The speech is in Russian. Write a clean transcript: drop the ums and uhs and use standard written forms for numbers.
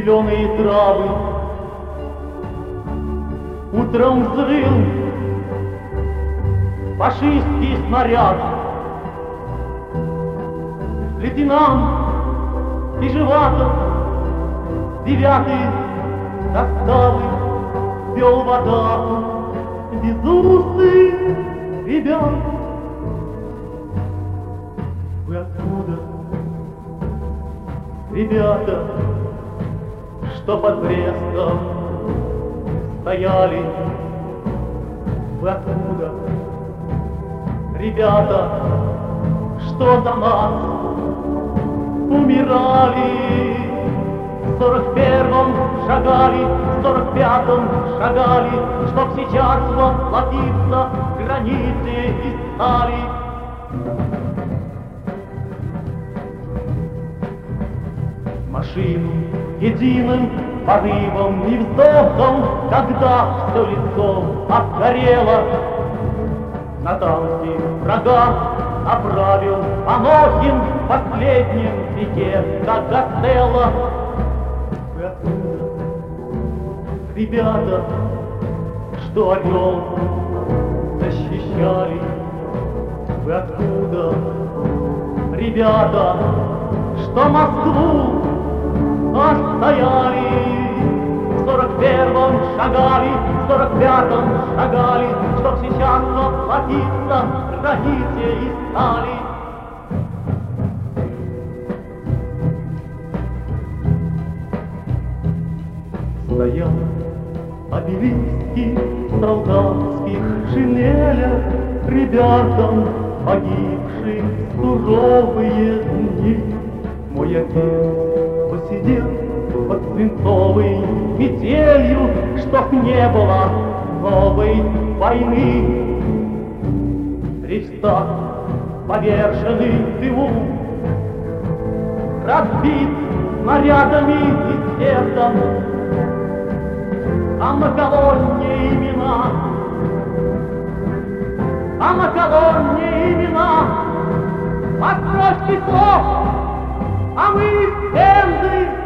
зеленые травы. Утром взвыл фашистский снаряд. Лейтенант Бежеватов, 9-й составы вел в атаку. Безумцы, ребят, вы откуда, ребята, что под Брестом стояли? Вы откуда, ребята, что за нас умирали? В 41-м шагали, в 45-м шагали, чтоб сейчас воплотиться в границе и стали. Машину единым порывом и вздохом, когда все лицо обгорело, на танке врага направил Анохин в последнем веке, как Гастелло. Вы откуда, ребята, что Орел защищали? Вы откуда, ребята, что Москву отстояли? В 41-м шагали, в 45-м шагали, чтоб сейчас воплотиться в границе и стали. Стоят обелиски солдатских шинелях ребятам погибших суровые дни. Мой отец посидел под свинцовой метелью, чтоб не было новой войны. Рейхстаг поверженный в тылу, разбит снарядами и сердцем, а на колонне имена, а на колонне имена, от строчки слов, а мы стенды.